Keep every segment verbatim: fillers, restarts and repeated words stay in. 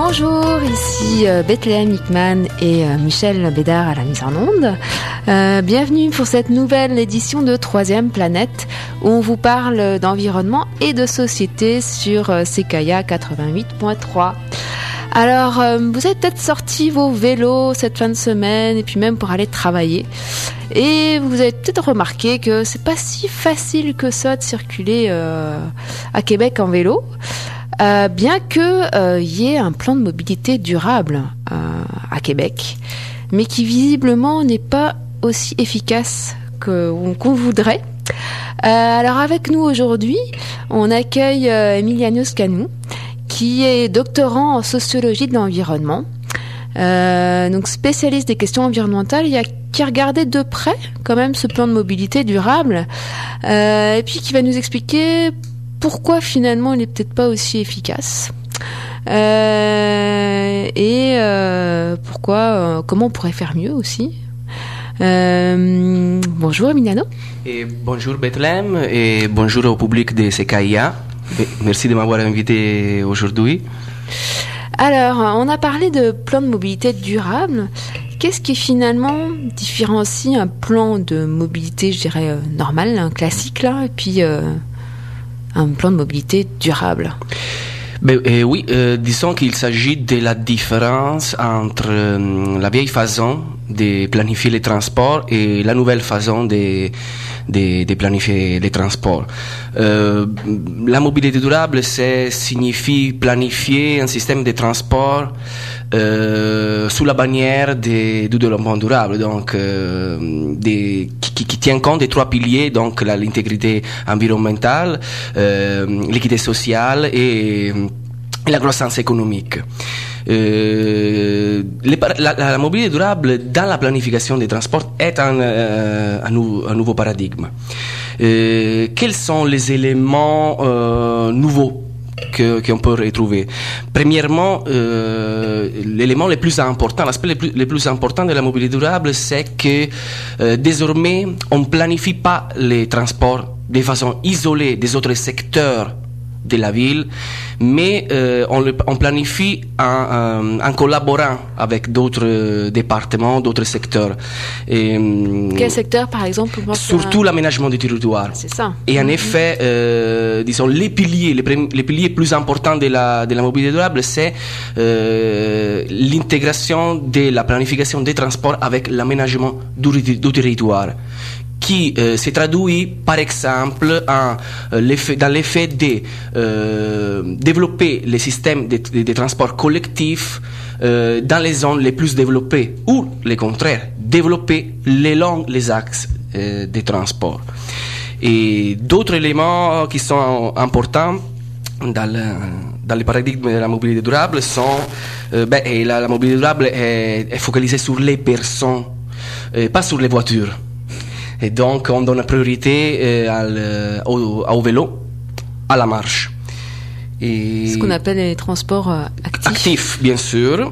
Bonjour, ici euh, Bethléem Hickman et euh, Michel Bédard à la mise en onde. Euh, bienvenue pour cette nouvelle édition de Troisième Planète où on vous parle d'environnement et de société sur euh, Séquoia quatre-vingt-huit point trois. Alors, euh, vous avez peut-être sorti vos vélos cette fin de semaine et puis même pour aller travailler. Et vous avez peut-être remarqué que c'est pas si facile que ça de circuler euh, à Québec en vélo. Euh, bien que euh, y ait un plan de mobilité durable euh, à Québec, mais qui visiblement n'est pas aussi efficace que, qu'on voudrait. Euh, alors avec nous aujourd'hui, on accueille euh, Emiliano Scanou, qui est doctorant en sociologie de l'environnement, euh, donc spécialiste des questions environnementales, il y a, qui a regardé de près quand même ce plan de mobilité durable, euh, et puis qui va nous expliquer pourquoi finalement il n'est peut-être pas aussi efficace euh, et euh, pourquoi, euh, comment on pourrait faire mieux aussi. Euh, bonjour Emiliano. Et bonjour Bethléem et bonjour au public de Séquoia. Merci de m'avoir invité aujourd'hui. Alors, on a parlé de plan de mobilité durable. Qu'est-ce qui finalement différencie un plan de mobilité, je dirais, euh, normal, un classique là, et puis euh, un plan de mobilité durable? Ben, euh, oui, euh, disons qu'il s'agit de la différence entre euh, la vieille façon de planifier les transports et la nouvelle façon de, de, de planifier les transports. Euh, la mobilité durable, c'est signifie planifier un système de transport euh, sous la bannière de, du développement durable, donc euh, des, qui, qui tient compte des trois piliers, donc la, l'intégrité environnementale, euh, l'équité sociale et la croissance économique. Euh, les, la, la mobilité durable dans la planification des transports est un, euh, un, nou, un nouveau paradigme. Euh, quels sont les éléments euh, nouveaux que, qu'on peut retrouver? Premièrement, euh, l'élément le plus important, l'aspect le plus, le plus important de la mobilité durable, c'est que euh, désormais, on ne planifie pas les transports de façon isolée des autres secteurs de la ville, mais euh, on, le, on planifie en, en, en collaborant avec d'autres euh, départements, d'autres secteurs. Et, Quel secteur, par exemple? Surtout à... l'aménagement du territoire. C'est ça. Et en mmh. effet, euh, disons, les piliers, les, pré- les piliers plus importants de la, de la mobilité durable, c'est euh, l'intégration de la planification des transports avec l'aménagement du, du territoire, qui euh, se traduit par exemple en, euh, l'effet, dans l'effet de euh, développer les systèmes de, de, de transport collectif euh, dans les zones les plus développées, ou le contraire, développer les longs les axes euh, de transport. Et d'autres éléments qui sont importants dans le, dans le paradigme de la mobilité durable sont euh, ben, et la, la mobilité durable est, est focalisée sur les personnes, euh, pas sur les voitures. Et donc, on donne priorité euh, au, au vélo, à la marche. Et ce qu'on appelle les transports euh, actifs. Actifs, bien sûr.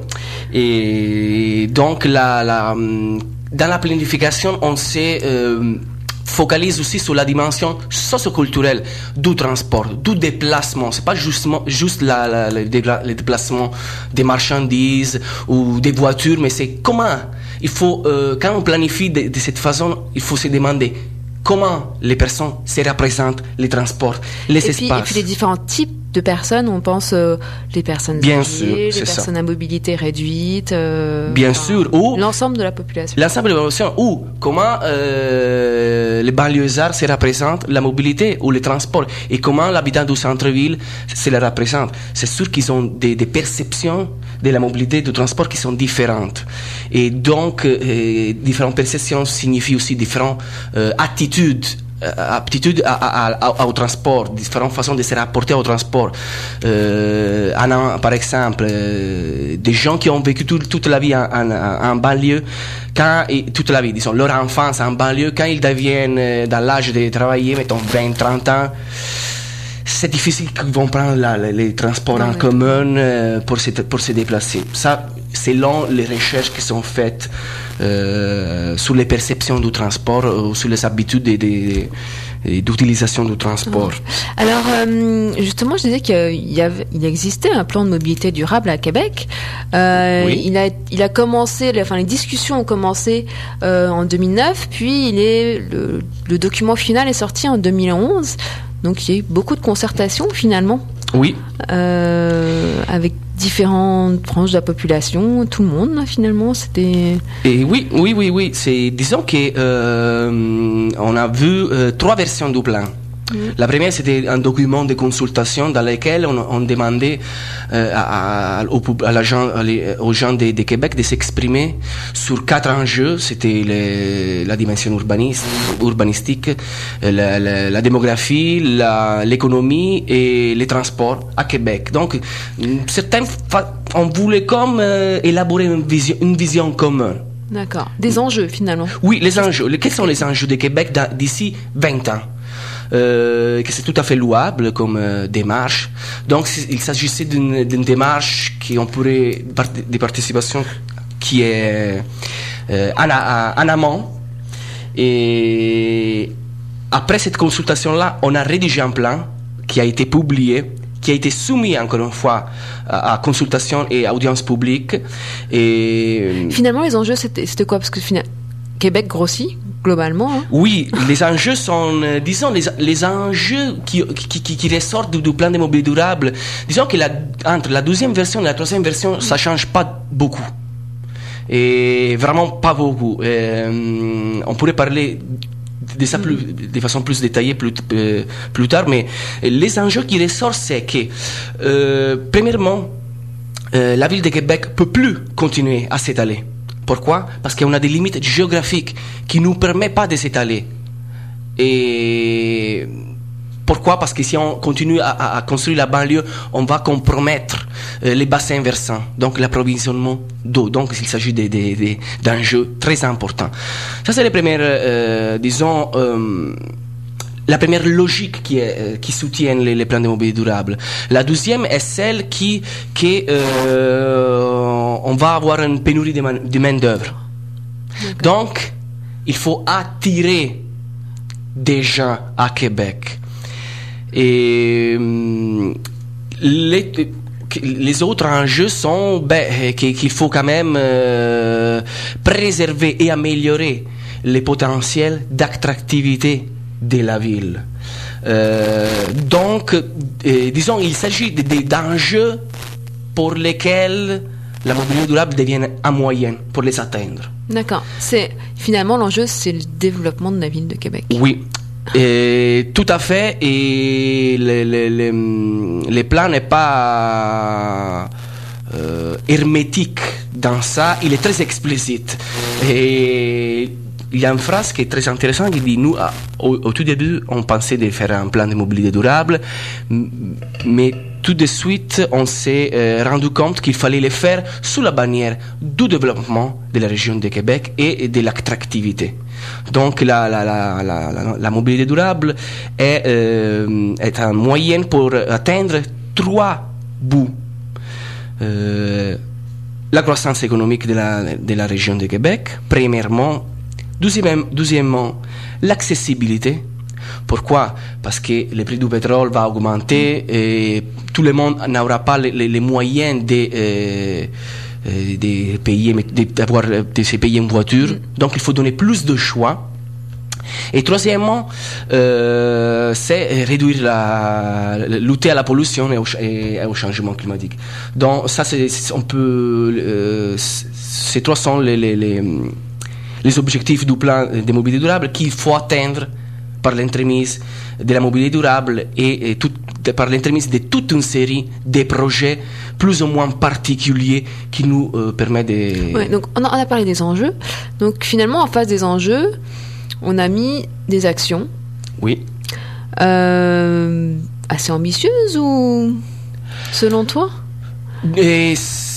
Et donc, la, la, dans la planification, on s'est euh, focalise aussi sur la dimension socioculturelle du transport, du déplacement. C'est pas justement, juste la, la, le, le déplacement des marchandises ou des voitures, mais c'est comment. Il faut, euh, quand on planifie de, de cette façon, il faut se demander comment les personnes se représentent les transports, les et espaces. Puis, et puis les différents types de personnes, on pense euh, les personnes bien âgées, sûr, les c'est personnes ça. à mobilité réduite, euh, bien enfin, sûr, ou l'ensemble de la population. L'ensemble de la population, ou comment euh, les banlieusards se représentent la mobilité ou le transport, et comment l'habitant du centre-ville se la représente. C'est sûr qu'ils ont des, des perceptions de la mobilité du transport qui sont différentes. Et donc, euh, différentes perceptions signifient aussi différentes euh, attitudes aptitude à, à, à, au transport, différentes façons de se rapporter au transport. Euh, en, par exemple, euh, des gens qui ont vécu tout, toute la vie en, en, en banlieue, quand, et, toute la vie, disons, leur enfance en banlieue, quand ils deviennent dans l'âge de travailler, mettons vingt, trente ans, c'est difficile qu'ils vont prendre la, les transports non, en commun euh, pour, se, pour se déplacer. Ça, selon les recherches qui sont faites euh, sur les perceptions du transport ou sur les habitudes des, des, et d'utilisation du transport. Alors, euh, justement, je disais qu'il y avait, il existait un plan de mobilité durable à Québec. Euh, Oui. Il a, il a commencé, enfin, les discussions ont commencé euh, en deux mille neuf, puis il est, le, le document final est sorti en deux mille onze. Donc, il y a eu beaucoup de concertations finalement. Oui. Euh, avec différentes branches de la population, tout le monde finalement, c'était... Et oui, oui, oui, oui. C'est, disons que euh, on a vu euh, trois versions du plan. Mmh. La première, c'était un document de consultation dans lequel on, on demandait euh, à, à, au, à la gens, aux gens de, de Québec de s'exprimer sur quatre enjeux. C'était les, la dimension urbaniste, urbanistique, la, la, la démographie, la, l'économie et les transports à Québec. Donc, certains, on voulait comme euh, élaborer une vision, une vision commune. D'accord. Des enjeux finalement. Oui, les enjeux. Quels sont les enjeux de Québec d'ici vingt ans? Euh, que c'est tout à fait louable comme euh, démarche. Donc, il s'agissait d'une, d'une démarche qui on pourrait part, de participation qui est euh, en, en amont. Et après cette consultation-là, on a rédigé un plan qui a été publié, qui a été soumis encore une fois à, à consultation et audience publique. Et finalement, les enjeux, c'était, c'était quoi? Parce que finalement, Québec grossit globalement. Hein? Oui, les enjeux sont, euh, disons, les, les enjeux qui, qui, qui, qui ressortent du, du plan de mobilité durable. Disons que la, entre la deuxième version et la troisième version, ça change pas beaucoup. Et vraiment pas beaucoup. Euh, on pourrait parler de ça plus, de façon plus détaillée plus, euh, plus tard, mais les enjeux qui ressortent, c'est que, euh, premièrement, euh, la ville de Québec peut plus continuer à s'étaler. Pourquoi? Parce qu'on a des limites géographiques qui ne nous permettent pas de s'étaler. Et pourquoi? Parce que si on continue à, à, à construire la banlieue, on va compromettre euh, les bassins versants, donc l'approvisionnement d'eau. Donc il s'agit de, de, de, d'enjeux très importants. Ça, c'est les premières, euh, disons, euh, la première logique qui, est, qui soutient les, les plans de mobilité durable. La deuxième est celle qui, qui euh, on va avoir une pénurie de, man, de main-d'œuvre. Okay. Donc, il faut attirer des gens à Québec. Et les, les autres enjeux sont ben, qu'il faut quand même euh, préserver et améliorer les potentiels d'attractivité de la ville. Euh, donc, euh, disons, il s'agit de, de, d'enjeux pour lesquels la mobilité durable devient un moyen pour les atteindre. D'accord. C'est, finalement, l'enjeu, c'est le développement de la ville de Québec. Oui. Et, tout à fait. Et le, le, le, le plan n'est pas euh, hermétique dans ça. Il est très explicite. Et il y a une phrase qui est très intéressante qui dit, nous, au, au tout début, on pensait de faire un plan de mobilité durable, mais tout de suite, on s'est euh, rendu compte qu'il fallait le faire sous la bannière du développement de la région de Québec et de l'attractivité. Donc, la, la, la, la, la, la mobilité durable est, euh, est un moyen pour atteindre trois bouts. Euh, la croissance économique de la, de la région de Québec, premièrement. Deuxièmement, deuxièmement, l'accessibilité. Pourquoi? Parce que le prix du pétrole va augmenter et tout le monde n'aura pas les, les, les moyens de, euh, de payer, de, d'avoir, de se payer une voiture. Donc, il faut donner plus de choix. Et troisièmement, euh, c'est réduire la, lutter à la pollution et au, et au changement climatique. Donc, ça, c'est, on peut, euh, ces trois sont les, les, les les objectifs du plan de mobilité durable qu'il faut atteindre par l'entremise de la mobilité durable et, et tout, de, par l'entremise de toute une série de projets plus ou moins particuliers qui nous euh, permettent de... Ouais, donc on a, on a parlé des enjeux. Donc finalement, en face des enjeux, on a mis des actions. Oui. Euh, assez ambitieuses ou selon toi? Et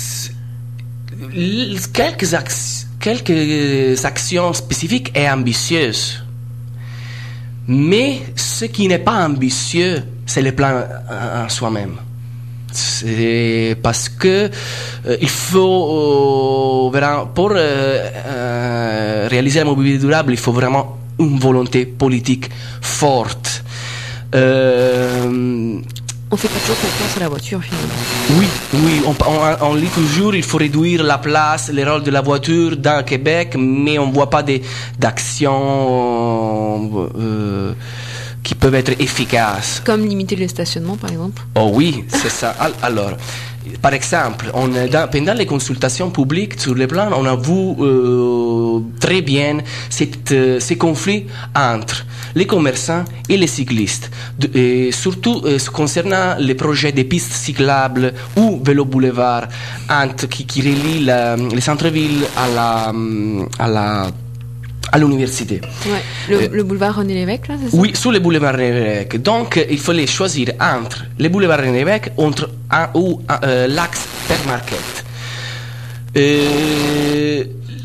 quelques actions quelques actions spécifiques et ambitieuses. Mais ce qui n'est pas ambitieux, c'est le plan en soi-même. C'est parce que euh, il faut, euh, pour euh, euh, réaliser la mobilité durable, il faut vraiment une volonté politique forte. Euh, On fait pas toujours confiance à la voiture, finalement. Oui, oui, on, on, on lit toujours il faut réduire la place, le rôle de la voiture dans Québec, mais on ne voit pas des, d'actions euh, qui peuvent être efficaces. Comme limiter le stationnement, par exemple. Oh oui, c'est ça. Alors, par exemple, on, dans, pendant les consultations publiques sur le plan, on a vu euh, très bien cette, euh, ces conflits entre les commerçants et les cyclistes, de, et surtout euh, concernant les projets des pistes cyclables ou vélo boulevard entre, qui, qui relient la, les centres-villes à la, à la à l'université. Ouais. Le, euh, le boulevard René Lévesque, là, c'est ça? Oui, sur le boulevard René Lévesque. Donc, il fallait choisir entre le boulevard René Lévesque entre un, ou euh, l'axe Père-Marquette. Euh,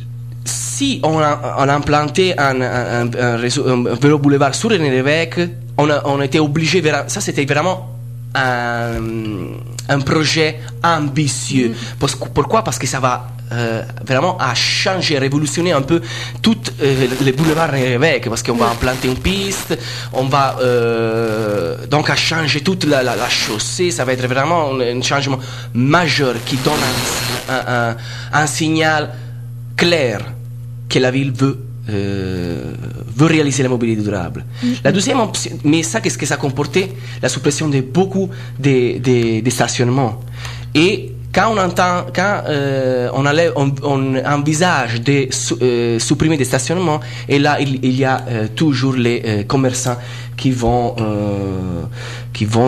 si on a, on a implanté un, un, un, réseau, un vélo boulevard sur René Lévesque, on a, on a été obligé, ça c'était vraiment un, un projet ambitieux. Mm. Parce, pourquoi? Parce que ça va euh, vraiment à changer, révolutionner un peu tout euh, les boulevards René Lévesque, parce qu'on va implanter une piste, on va euh, donc à changer toute la, la, la chaussée, ça va être vraiment un, un changement majeur qui donne un, un, un, un signal clair que la ville veut Euh, veut réaliser la mobilité durable. Mm-hmm. La deuxième option, mais ça, qu'est-ce que ça comportait? La suppression de beaucoup de, de, de stationnements. Et quand on entend, quand euh, on, allait, on, on envisage de su, euh, supprimer des stationnements, et là il, il y a euh, toujours les euh, commerçants qui vont euh, qui vont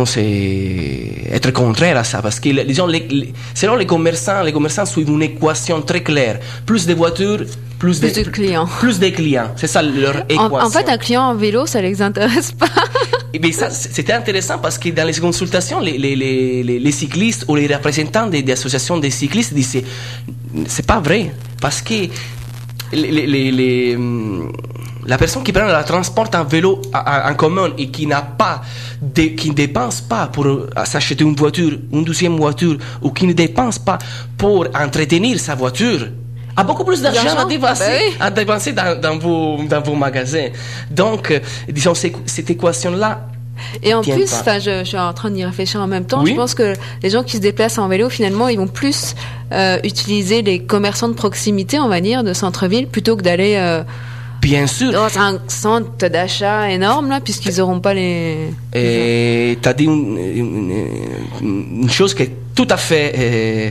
être contraires à ça, parce que disons, les, les, selon les commerçants, les commerçants suivent une équation très claire: plus de voitures, plus, plus de, de clients. Plus de clients, c'est ça leur équation. En, en fait, un client en vélo, ça les intéresse pas. Et bien ça, c'était intéressant parce que dans les consultations, les, les, les, les cyclistes ou les représentants des, des associations des cyclistes disaient c'est pas vrai, parce que les, les, les, les, la personne qui prend le transport en vélo en commun et qui n'a pas, de, qui ne dépense pas pour s'acheter une voiture, une deuxième voiture, ou qui ne dépense pas pour entretenir sa voiture, a beaucoup plus d'argent à dépenser, ben oui. à dépenser dans, dans, vos, dans vos magasins. Donc, euh, disons, cette équation-là. Et en plus, je, je suis en train d'y réfléchir en même temps, oui. Je pense que les gens qui se déplacent en vélo, finalement, ils vont plus euh, utiliser les commerçants de proximité, on va dire, de centre-ville, plutôt que d'aller euh, bien sûr dans un centre d'achat énorme, là, puisqu'ils n'auront pas les... Et tu as dit une, une, une chose qui est tout à fait euh,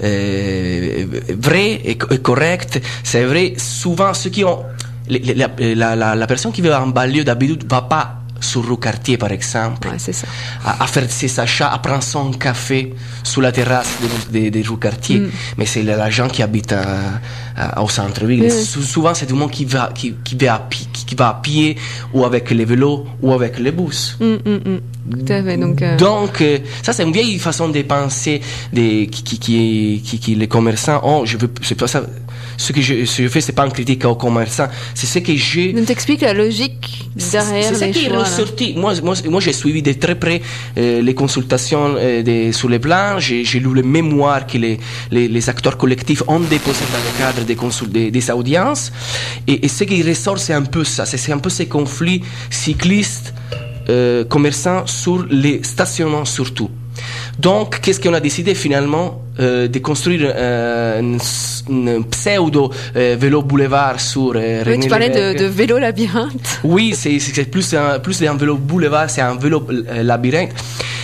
euh, vrai et, et correct. C'est vrai, souvent ceux qui ont la, la, la, la personne qui veut en banlieue d'habitude va pas sur rue Cartier par exemple, ouais, c'est ça. À, à faire ses achats, à prendre son café sous la terrasse de, de, de rue Cartier, mm. mais c'est la gens qui habitent à, à, au centre-ville. Mm. Souvent c'est du monde qui va qui, qui va à pied, qui, qui va à pied ou avec les vélos ou avec les bus. Mm, mm, mm. Tout à fait, donc, euh... donc euh, ça c'est une vieille façon de penser des qui qui qui, qui, qui les commerçants ont. Je veux c'est pas ça. Ce que je, ce que je fais, c'est pas une critique aux commerçants, c'est ce que j'ai. Donc t'expliques la logique derrière c'est, c'est les ça qui choix. Est ressorti. Moi, moi, moi, j'ai suivi de très près euh, les consultations euh, des, sur les plans. J'ai, j'ai lu les mémoires que les, les, les acteurs collectifs ont déposés dans le cadre des, consul, des, des audiences. Et, et ce qui ressort, c'est un peu ça. C'est, c'est un peu ces conflits cyclistes, euh, commerçants sur les stationnements surtout. Donc, qu'est-ce qu'on a décidé finalement euh, de construire euh, un pseudo euh, vélo boulevard sur euh, oui, tu parlais de, de vélo labyrinthe. Oui, c'est, c'est plus un, plus d'un vélo boulevard, c'est un vélo euh, labyrinthe.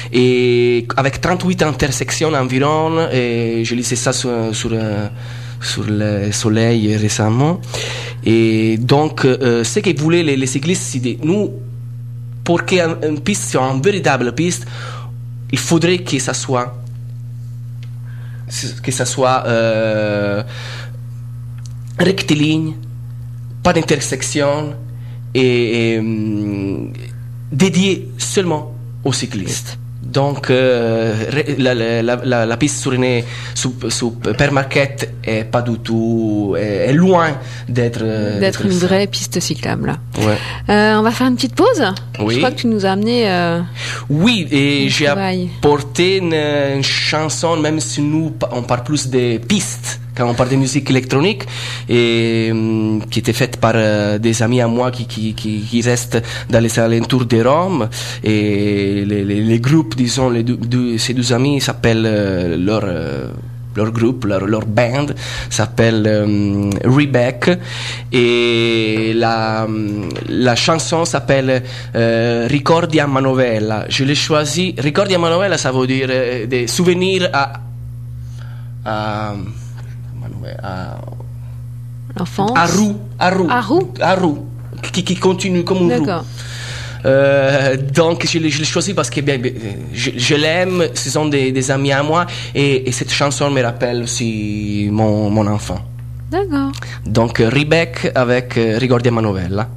Et avec trente-huit intersections environ, et je lisais ça sur, sur, euh, sur le soleil récemment. Et donc, euh, ce que voulaient les, les cyclistes, c'est nous, pour qu'une piste soit une véritable piste, il faudrait que ça soit que ça soit euh, rectiligne, pas d'intersection et, et um, dédié seulement aux cyclistes. Donc euh, la, la, la, la piste sur René sous, sous Père Marquette est pas du tout est, est loin d'être d'être, d'être une ça. Vraie piste cyclable là. Ouais. Euh, on va faire une petite pause. Oui. Je crois que tu nous as amené. Euh, oui, et j'ai travail. apporté une, une chanson, même si nous on parle plus des pistes quand on parle de musique électronique, et euh, qui était faite par euh, des amis à moi qui, qui, qui, qui restent dans les alentours de Rome. Et les, les, les groupes, disons, les deux, deux, ces deux amis s'appellent euh, leur... Euh, leur groupe, leur, leur band s'appelle euh, Rebec, et la, la chanson s'appelle euh, Ricordi a Manovella. Je l'ai choisi, Ricordi a Manovella, ça veut dire euh, des souvenirs à, à, à L'enfance. à roue, à roue, À roue. à roue, qui, qui continue comme une roue. D'accord. Euh, donc je l'ai, je l'ai choisi parce que bien, je, je l'aime, ce sont des, des amis à moi, et, et cette chanson me rappelle aussi mon, mon enfant. D'accord. Donc Rebec avec euh, Ricordi a Manovella.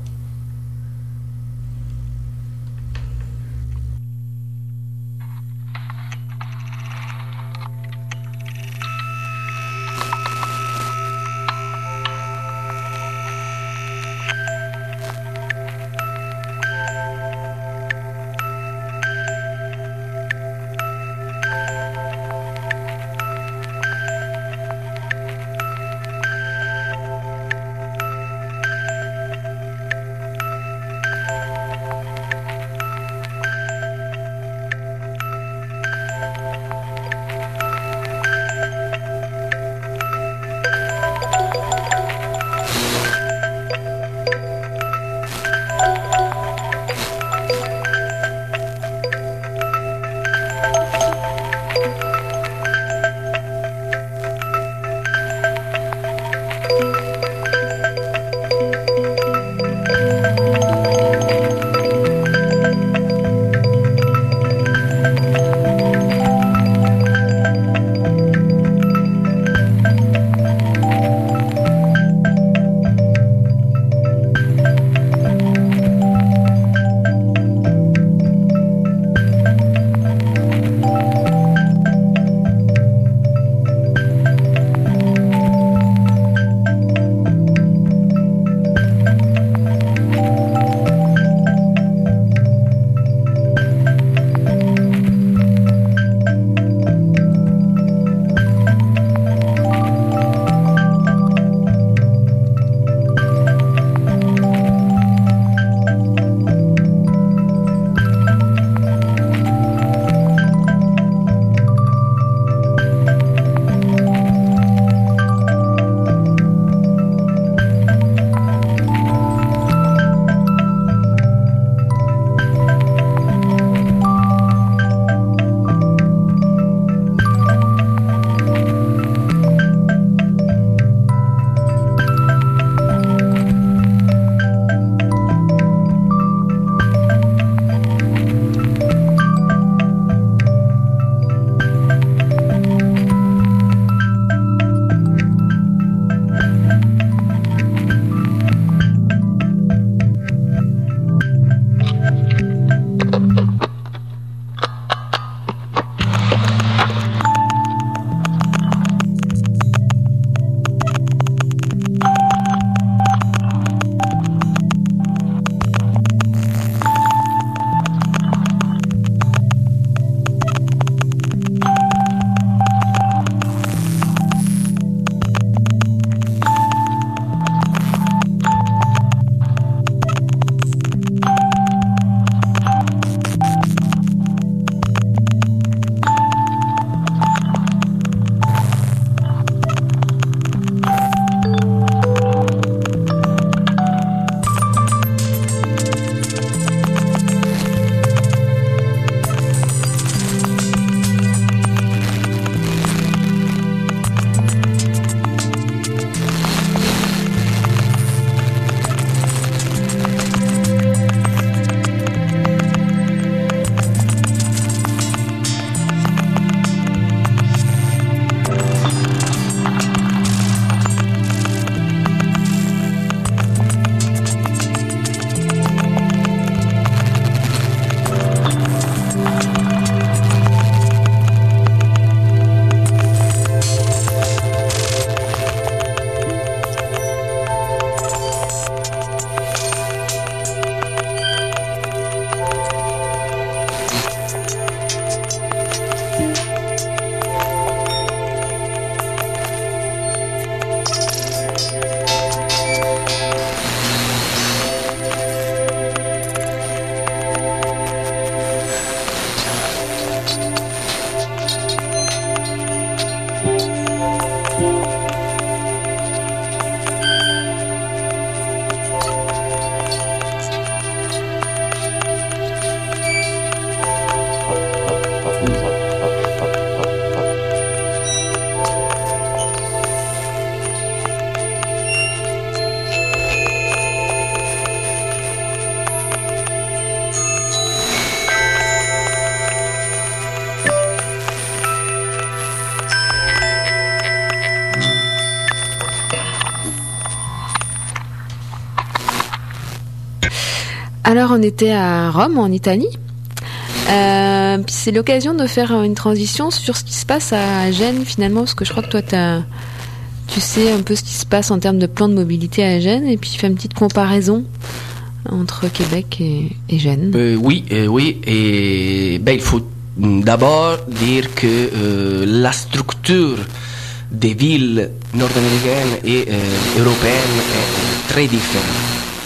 Alors, on était à Rome, en Italie. Euh, puis c'est l'occasion de faire une transition sur ce qui se passe à Gênes, finalement, parce que je crois que toi, t'as, tu sais un peu ce qui se passe en termes de plan de mobilité à Gênes, et puis fais une petite comparaison entre Québec et, et Gênes. Euh, oui, euh, oui. Et ben, il faut d'abord dire que euh, la structure des villes nord-américaines et euh, européennes est très différente.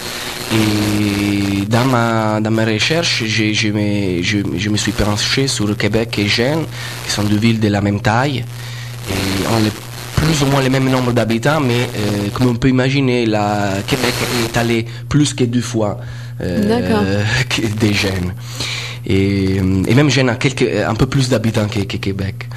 Et dans ma, dans ma recherche, je, je, me, je, je me suis penché sur Québec et Gênes, qui sont deux villes de la même taille, et ont les, plus ou moins le même nombre d'habitants, mais euh, comme on peut imaginer, la Québec est allé plus que deux fois euh, que des Gênes. Et, et même Gênes a quelques, un peu plus d'habitants que, que Québec.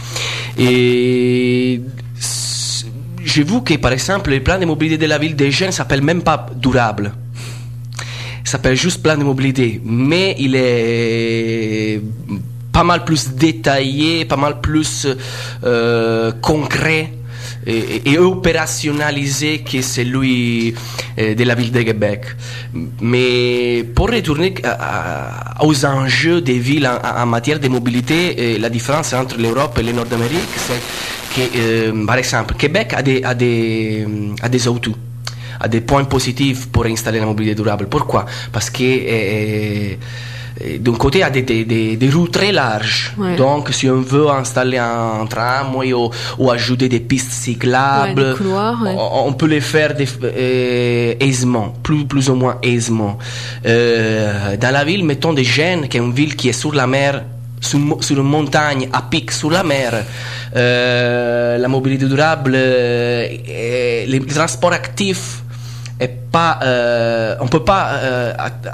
Et j'ai vu que, par exemple, le plan de mobilité de la ville de Gênes s'appelle même pas durable. Il s'appelle juste plan de mobilité, mais il est pas mal plus détaillé, pas mal plus euh, concret et, et opérationnalisé que celui de la ville de Québec. Mais pour retourner à, à, aux enjeux des villes en, en matière de mobilité, la différence entre l'Europe et le Nord-Amérique, c'est que, euh, par exemple, Québec a des, a des, a des autos, a des points positifs pour installer la mobilité durable. Pourquoi? Parce que euh, d'un côté, il y a des, des, des, des routes très larges. Ouais. Donc, si on veut installer un tramway ou, ou ajouter des pistes cyclables, ouais, couloirs, ouais. on, on peut les faire des, euh, aisément, plus, plus ou moins aisément. Euh, dans la ville, mettons de Gênes, qui est une ville qui est sur la mer, sur, sur une montagne à pic sur la mer, euh, la mobilité durable, euh, les transports actifs, et pas, euh, on peut pas euh,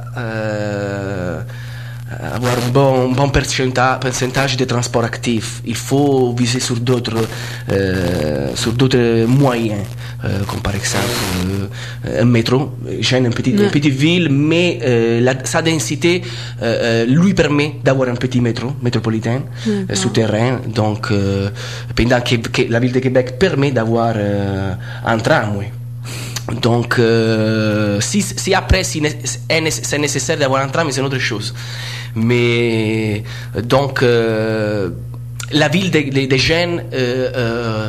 euh, avoir un bon, un bon pourcentage de transports actifs. Il faut viser sur d'autres, euh, sur d'autres moyens, euh, comme par exemple euh, un métro. Gênes, une petite, ouais. une petite ville, mais euh, la, sa densité euh, lui permet d'avoir un petit métro métropolitain euh, souterrain. Donc, euh, pendant que, que la ville de Québec permet d'avoir euh, un tramway. Donc, euh, si, si après si est, c'est nécessaire d'avoir un tram, c'est une autre chose. Mais donc, euh, la ville de, de, de Gênes euh, euh,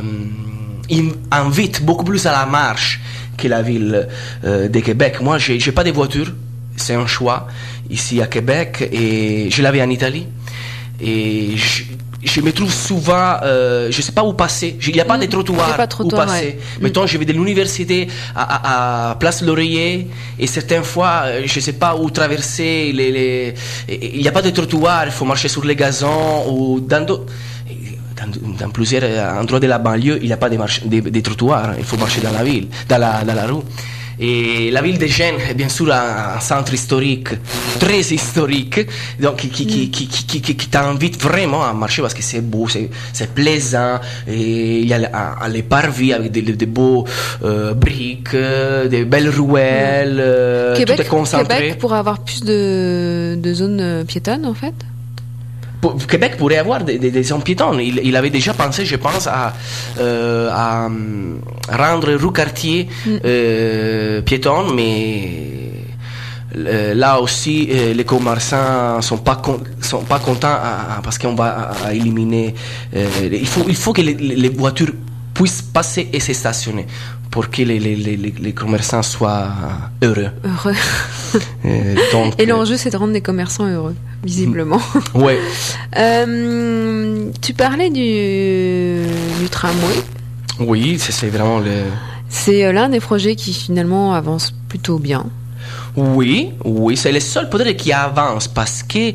invite beaucoup plus à la marche que la ville euh, de Québec. Moi, j'ai, j'ai pas de voiture, c'est un choix ici à Québec, et je l'avais en Italie. Et je, je me trouve souvent, euh, je sais pas où passer. Il n'y a pas mmh, de trottoir pas où passer. Ouais. Mettons, mmh. je vais de l'université à, à, à Place Laurier, et certaines fois, je sais pas où traverser. Les, les... Il n'y a pas de trottoir, il faut marcher sur les gazons ou dans d'autres. Dans, dans plusieurs endroits de la banlieue, il n'y a pas de, marche, de, de trottoirs. Il faut marcher dans la ville, dans la, dans la rue. Et la ville de Gênes est bien sûr un, un centre historique, très historique, donc qui, qui, qui, qui, qui, qui, qui t'invite vraiment à marcher parce que c'est beau, c'est, c'est plaisant, et il y a les parvis avec des, des beaux euh, briques, des belles ruelles, euh, Québec, tout est concentré. Québec pourrait avoir plus de, de zones piétonnes en fait? Québec pourrait avoir des, des, des zones piétonnes. Il, il avait déjà pensé, je pense, à, euh, à rendre rue Cartier euh, piétonne, mais euh, là aussi, euh, les commerçants sont pas con, sont pas contents à, à, parce qu'on va à, à éliminer. Euh, il faut il faut que les, les voitures puissent passer et se stationner pour que les, les, les, les commerçants soient heureux. Heureux. euh, donc, et l'enjeu, c'est de rendre les commerçants heureux, visiblement. Oui. euh, tu parlais du, du tramway. Oui, c'est, c'est vraiment le... C'est l'un des projets qui, finalement, avance plutôt bien. Oui, oui, c'est le seul peut-être qui avance parce que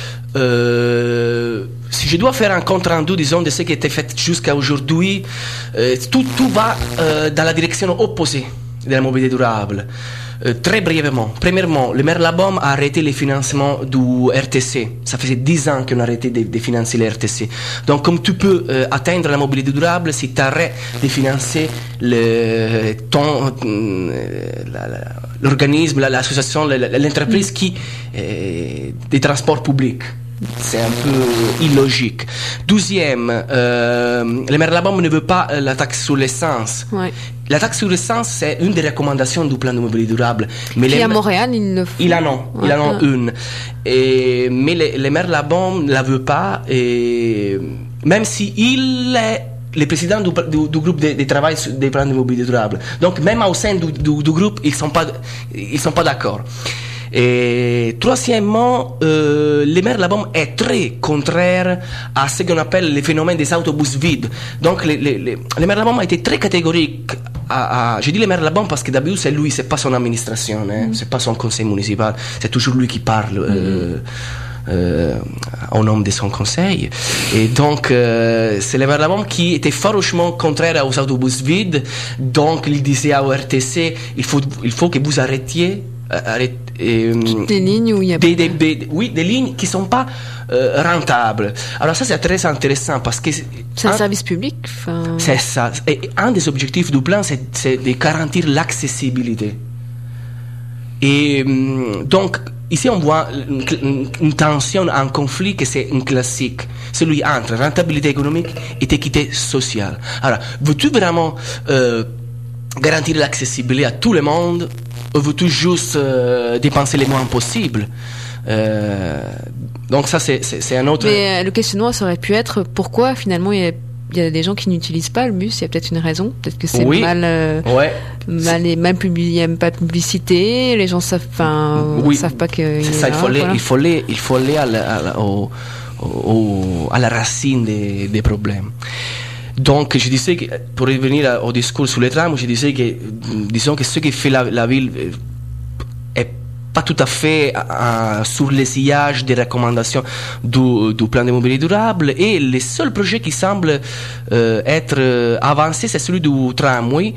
Euh, si je dois faire un compte rendu, disons, de ce qui a été fait jusqu'à aujourd'hui, euh, tout, tout va euh, dans la direction opposée de la mobilité durable. Euh, très brièvement, premièrement, le maire Labaume a arrêté le financement du R T C. Ça faisait dix ans qu'on a arrêté de, de financer le R T C. Donc, comme tu peux euh, atteindre la mobilité durable si tu arrêtes de financer le, ton, euh, la, la, l'organisme, la, l'association, la, l'entreprise qui euh, des transports publics. c'est un peu illogique. Douzième, euh, le maire de la Bombe ne veut pas euh, la taxe sur l'essence. Ouais. La taxe sur l'essence, c'est une des recommandations du plan de mobilité durable. Mais Puis les... à Montréal, ils le font. Il en a, ouais. il en a une. Et, mais les, les maires de la Bombe ne la veulent pas. Et même si il est le président du, du, du groupe de, de travail des plans de mobilité durable. Donc même au sein du, du, du groupe, ils sont pas, ils sont pas d'accord. Et troisièmement, euh, le maire de la Bombe est très contraire à ce qu'on appelle le phénomène des autobus vides. Donc le, le, le, le maire de la Bombe a été très catégorique. À, à, je dis le maire de la Bombe parce que d'habitude c'est lui, c'est pas son administration, hein, mm. c'est pas son conseil municipal, c'est toujours lui qui parle. Euh, mm. Euh, au nom de son conseil. Et donc, euh, c'est le maire de la Bombe qui était farouchement contraire aux autobus vides. Donc, il disait à O R T C, il faut, il faut que vous arrêtiez Arrête, euh, des lignes où il y a des, des, des, oui, des lignes qui sont pas euh, rentables. Alors ça c'est très intéressant parce que c'est un, un service public. C'est ça. Et un des objectifs du plan c'est, c'est de garantir l'accessibilité. Et donc ici on voit une, une tension, un conflit que c'est un classique, celui entre rentabilité économique et équité sociale. Alors veux-tu vraiment euh, garantir l'accessibilité à tout le monde? Ou veux-tu juste euh, dépenser les moins possibles? euh, Donc ça, c'est, c'est, c'est un autre... Mais euh, le questionnement, ça aurait pu être pourquoi finalement il y a, il y a des gens qui n'utilisent pas le bus. Il y a peut-être une raison. Peut-être que c'est oui. mal, euh, ouais. mal, c'est... mal publié, il n'y a même pas de publicité. Les gens savent, enfin, oui. savent pas que... C'est ça, il faut aller, voilà. il faut aller, il faut aller à la, à la, au, au, à la racine des, des problèmes. Donc, je disais que, pour revenir au discours sur les trams, je disais que, disons que ce qui fait la, la ville est pas tout à fait euh, sur le sillage des recommandations du, du plan de mobilité durable, et le seul projet qui semble euh, être euh, avancé, c'est celui du tramway,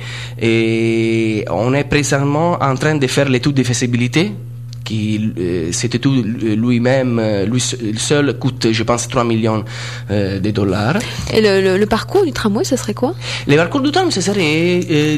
et on est présentement en train de faire l'étude de faisabilité. Qui, euh, cette étude lui-même, lui seul, coûte, je pense, trois millions euh, de dollars. Et le, le, le parcours du tramway, ce serait quoi? Le parcours du tram, ce serait euh,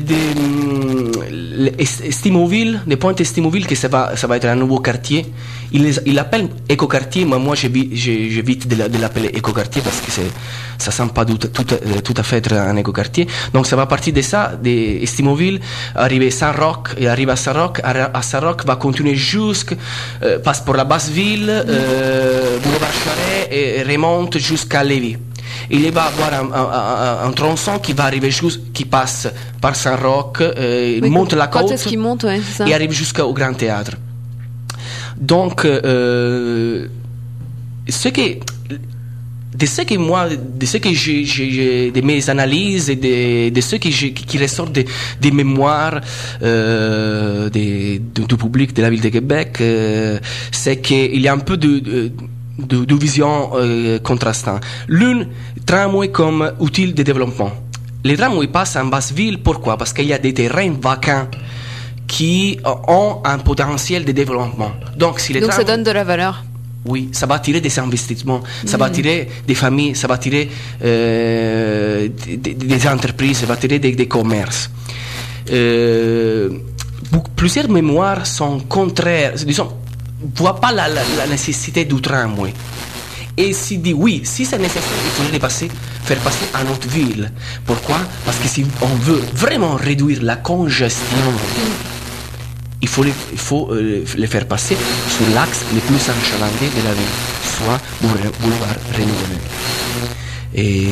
des Estimoville, des points Estimoville, que ça va, ça va être un nouveau quartier. Il, il l'appelle écoquartier, mais moi j'évite de, de l'appeler écoquartier parce que c'est, ça sent pas tout, tout, tout à fait être un écoquartier. Donc ça va partir de ça, d'Estimoville, arriver à Saint-Roch, et arrive à Saint-Roch, à Saint-Roch va continuer jusqu'à, euh, passe pour la basse ville, euh, boulevard Charest, et remonte jusqu'à Lévis. Il va avoir un, un, un, un tronçon qui va arriver juste, qui passe par Saint-Roch, euh, oui, monte la côte, quand est-ce qu'il monte, ouais, c'est ça. Et arrive jusqu'au Grand Théâtre. Donc, euh, ce que, de ce que moi, de ce que j'ai, j'ai de mes analyses et de, de ce qui, qui ressort des, des mémoires euh, des, du, du public de la ville de Québec, euh, c'est qu'il y a un peu de, de de, de vision euh, contrastante. L'une, tramway comme outil de développement. Les tramways passent en basse ville, pourquoi? Parce qu'il y a des terrains vacants qui ont un potentiel de développement. Donc, si les Donc tramways... ça donne de la valeur. Oui, ça va attirer des investissements, ça mmh. va attirer des familles, ça va attirer euh, des, des entreprises, ça va attirer des, des commerces. Euh, plusieurs mémoires sont contraires, disons, voit pas la, la, la nécessité du tramway. Et s'il dit oui, si c'est nécessaire, il faudrait passer, faire passer à notre ville. Pourquoi? Parce que si on veut vraiment réduire la congestion, il faut, les, il faut euh, les faire passer sur l'axe le plus enchalandé de la ville, soit boulevard René. Et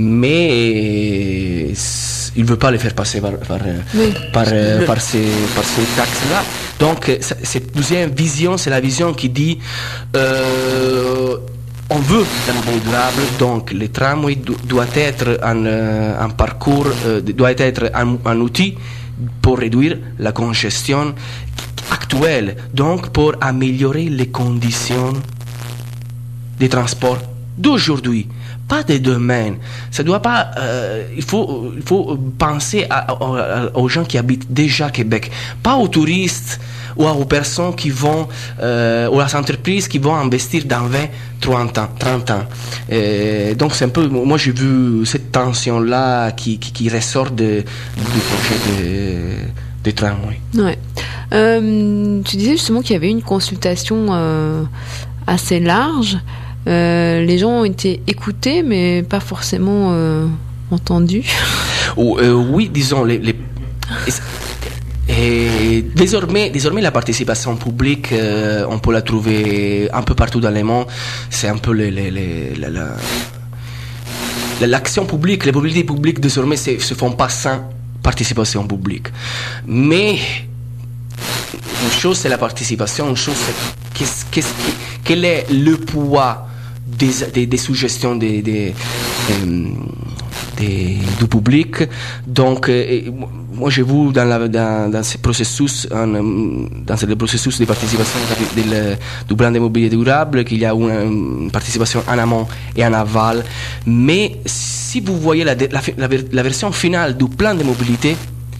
mais il ne veut pas les faire passer par, par, oui. par, euh, par, ces, par ces taxes-là. Donc, cette deuxième vision, c'est la vision qui dit euh, on veut un mobilité durable, donc le tramway do, doit être un, euh, un parcours, euh, doit être un, un outil pour réduire la congestion actuelle, donc pour améliorer les conditions de transport d'aujourd'hui, pas de demain. Ça doit pas. Euh, il faut, il faut penser à, à, aux gens qui habitent déjà Québec, pas aux touristes ou aux personnes qui vont, euh, ou aux entreprises qui vont investir dans vingt, trente ans, trente ans. Et donc c'est un peu. Moi j'ai vu cette tension là qui, qui, qui ressort de, du projet de, de tramway. Ouais. Euh, tu disais justement qu'il y avait une consultation euh, assez large. euh, les gens ont été écoutés, mais pas forcément euh, entendus. Oh, euh, oui, disons, les, les... Et désormais, désormais, la participation publique, euh, on peut la trouver un peu partout dans le monde. C'est un peu les, les, les, la, la, l'action publique, les mobilités publiques désormais se, se font pas sans participation publique. Mais une chose c'est la participation, une chose c'est qu'est-ce, qu'est-ce, quel est le poids des, des, des suggestions des, des, des, des, du public. Donc, euh, moi j'ai vu dans, la, dans, dans ce processus, en, dans le processus de participation de, de, de, du plan de mobilité durable, qu'il y a une, une participation en amont et en aval. Mais si vous voyez la, la, la, la version finale du plan de mobilité,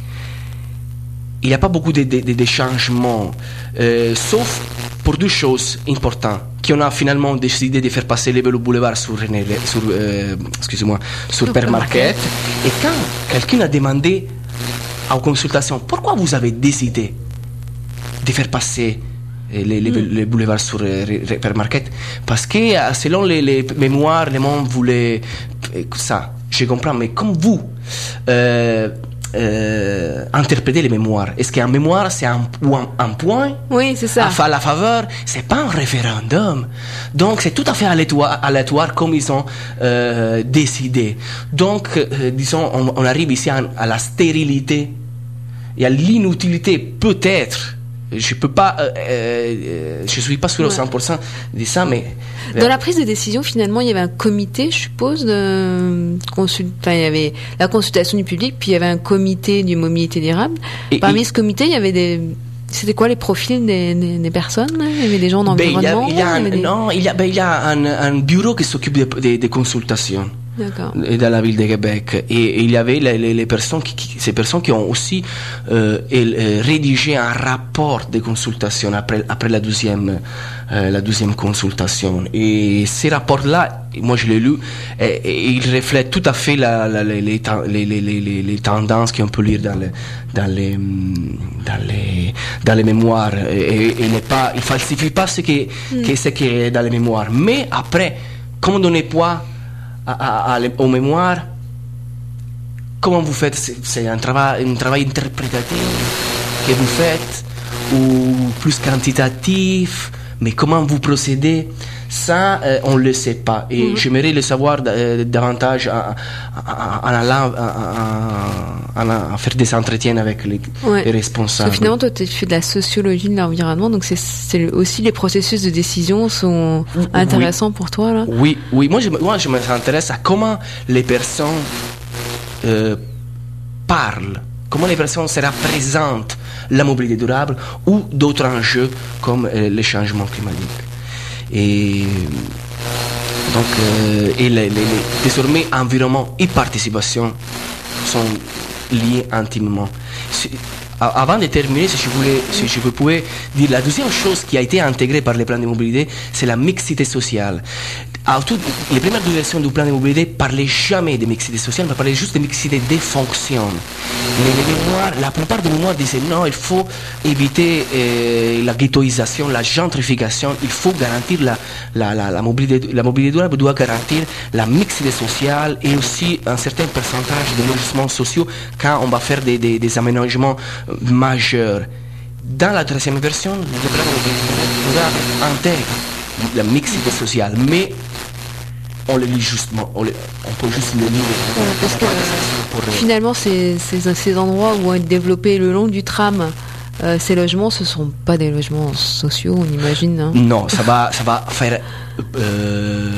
il n'y a pas beaucoup de, de, de, de changements, euh, sauf pour deux choses importantes, qu'on a finalement décidé de faire passer les vélos boulevard sur, sur, euh, excusez-moi, sur Père Marquette. Et quand quelqu'un a demandé en consultation pourquoi vous avez décidé de faire passer les, les, mm. les boulevards sur euh, Père Marquette, parce que selon les, les mémoires, le monde voulait ça. Je comprends, mais comme vous euh, euh, interprétez les mémoires, est-ce qu'un mémoire c'est un, un, un point? Oui, c'est ça. À la faveur, c'est pas un référendum. Donc c'est tout à fait aléatoire, aléatoire comme ils ont euh, décidé. Donc, euh, disons, on, on arrive ici à, à la stérilité et à l'inutilité peut-être. Je peux pas, euh, euh, je suis pas sûr au cent pour cent de ça, mais dans la prise de décision, finalement, il y avait un comité, je suppose, de consult... enfin, il y avait la consultation du public, puis il y avait un comité du mobilité durable. Et, Parmi et... ce comité, il y avait des, c'était quoi les profils des, des, des personnes? Il y avait des gens d'environnement. Ben, il y a, il y a un, il y avait des... Non, il y a, ben, il y a un, un bureau qui s'occupe des de, de consultations. D'accord. Dans la ville de Québec, et, et il y avait les, les, les personnes qui, qui, ces personnes qui ont aussi euh, euh, rédigé un rapport de consultation après, après la deuxième euh, la deuxième consultation. Et ces rapports-là, moi je l'ai lu, et, et ils reflètent tout à fait la, la, les, les, les, les, les, les tendances qu'on peut lire dans les dans les dans les dans les mémoires. Et, et n'est pas, il falsifie pas ce qui mm. que ce qui est dans les mémoires. Mais après, comment donner poids À, à, à, aux mémoires, comment vous faites? C'est, c'est un travail, un travail interprétatif que vous faites, ou plus quantitatif, mais comment vous procédez? Ça, euh, on ne le sait pas. Et mmh. j'aimerais le savoir euh, davantage en allant à faire des entretiens avec les, ouais. les responsables. Parce que finalement, toi, tu fais de la sociologie de l'environnement, donc c'est, c'est aussi les processus de décision sont intéressants oui. pour toi, là? Oui, oui. Moi, je, moi, je m'intéresse à comment les personnes euh, parlent, comment les personnes se représentent la mobilité durable ou d'autres enjeux comme euh, les changements climatiques. Et donc, euh, et les, les, les, désormais, environnement et participation sont liés intimement. Si, avant de terminer, si je voulais, si je pouvais dire la deuxième chose qui a été intégrée par les plans de mobilité, c'est la mixité sociale. Alors, toutes les premières deux versions du plan de mobilité ne parlaient jamais de mixité sociale, mais parlaient juste de mixité des fonctions. Mais les mémoires, la plupart des mémoires disaient non, il faut éviter euh, la ghettoisation, la gentrification, il faut garantir la, la, la, la mobilité, la mobilité durable doit garantir la mixité sociale et aussi un certain pourcentage de logements sociaux quand on va faire des, des, des aménagements majeurs. Dans la troisième version, le plan de mobilité durable intègre la mixité sociale, mais on le lit justement, on, le, on peut juste le lire. Ouais, parce que euh, finalement, ces, ces, ces endroits où vont être développés le long du tram, euh, ces logements, ce ne sont pas des logements sociaux, on imagine. Hein. Non, ça va, ça va faire, euh,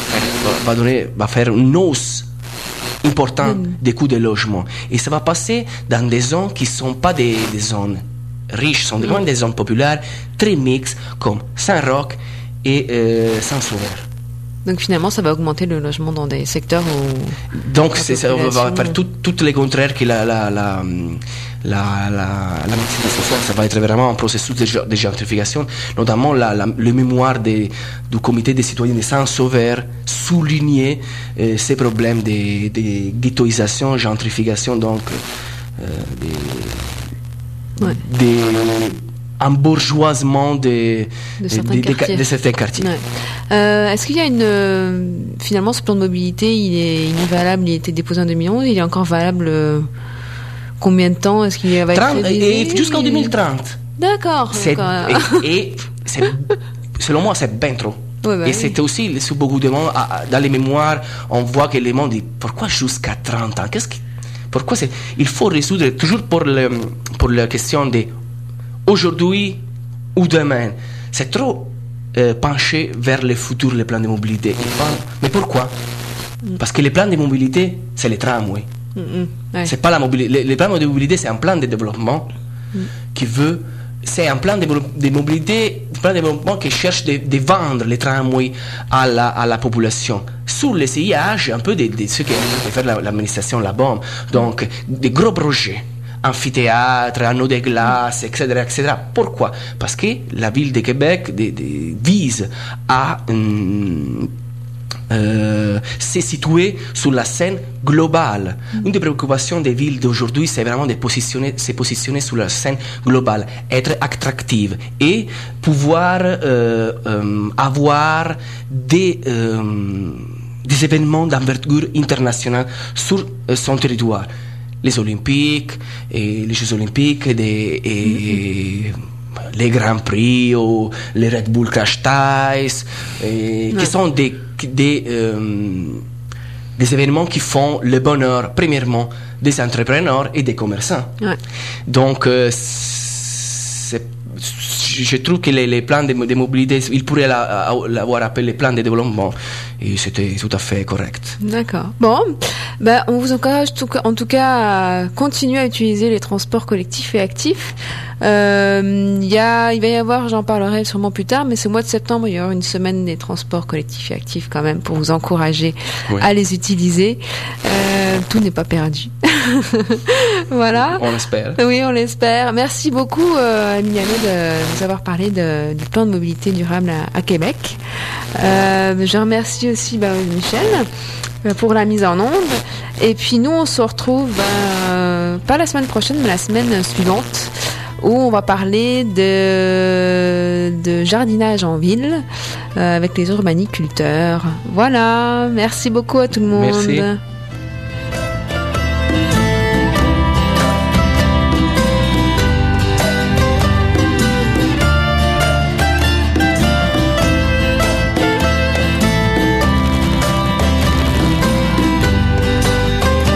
va donner, va faire une hausse importante mm. des coûts de logement, et ça va passer dans des zones qui ne sont pas des, des zones riches, sont mm. des zones populaires très mixtes comme Saint-Roch et euh, Saint-Sauveur. Donc finalement, ça va augmenter le logement dans des secteurs où... Donc c'est, ça va faire tout, tout le contraire que la, la, la, la, la, la mixité sociale. Ça va être vraiment un processus de, de gentrification. Notamment la, la, le mémoire de, du comité des citoyens de Saint-Sauveur soulignait euh, ces problèmes de, de ghettoisation, gentrification, donc euh, des... Ouais. des un bourgeoisement de, de, certains, de, quartiers. de, de certains quartiers. Ouais. Euh, est-ce qu'il y a une... Euh, finalement, ce plan de mobilité, il est, il est valable, il a été déposé en deux mille onze, il est encore valable euh, combien de temps? Est-ce qu'il va être trente, révisé? et jusqu'en deux mille trente. D'accord. C'est, donc, et, et c'est, selon moi, c'est bien trop. Ouais, bah et oui. c'était aussi, sous beaucoup de monde, dans les mémoires, on voit que les gens disent pourquoi jusqu'à trente ans? Qu'est-ce qui, pourquoi c'est, il faut résoudre toujours pour, le, pour la question de aujourd'hui ou demain. C'est trop euh, penché vers le futur, les plans de mobilité. Il parle, mais pourquoi? Mm. Parce que les plans de mobilité, c'est les tramways. Mm -hmm. Ouais. C'est pas la mobilité. Les, les plans de mobilité, c'est un plan de développement mm. qui veut. C'est un plan de, de mobilité, un plan de développement qui cherche de, de vendre les tramways à la, à la population. Sur les C I H, un peu de, de ce que fait la, l'administration là-bas. Donc, des gros projets. Amphithéâtre, anneaux de glace, et cetera, et cetera. Pourquoi? Parce que la ville de Québec de, de, vise à hum, euh, se situer sur la scène globale. Mm. Une des préoccupations des villes d'aujourd'hui, c'est vraiment de positionner, se positionner sur la scène globale, être attractive et pouvoir euh, euh, avoir des, euh, des événements d'envergure internationale sur euh, son territoire. Les Olympiques, et les Jeux Olympiques, et, des, et mm-hmm. les Grands Prix, ou les Red Bull Crash Ties, et, ouais. qui sont des, des, euh, des événements qui font le bonheur, premièrement, des entrepreneurs et des commerçants. Ouais. Donc, euh, c'est, je trouve que les, les plans de, de mobilité, ils pourraient la, l'avoir appelé plans de développement, et c'était tout à fait correct. D'accord. Bon, ben, on vous encourage tout, en tout cas à continuer à utiliser les transports collectifs et actifs. Euh, y a, il va y avoir, j'en parlerai sûrement plus tard, mais ce mois de septembre, il y aura une semaine des transports collectifs et actifs quand même pour vous encourager oui. à les utiliser. Euh, tout n'est pas perdu. Voilà. On l'espère. Oui, on l'espère. Merci beaucoup, euh, Emiliano, de nous avoir parlé de, du plan de mobilité durable à, à Québec. Euh, je remercie aussi bah, Michel pour la mise en onde. Et puis nous, on se retrouve euh, pas la semaine prochaine, mais la semaine suivante, où on va parler de, de jardinage en ville euh, avec les urbaniculteurs. Voilà, merci beaucoup à tout le monde. Merci.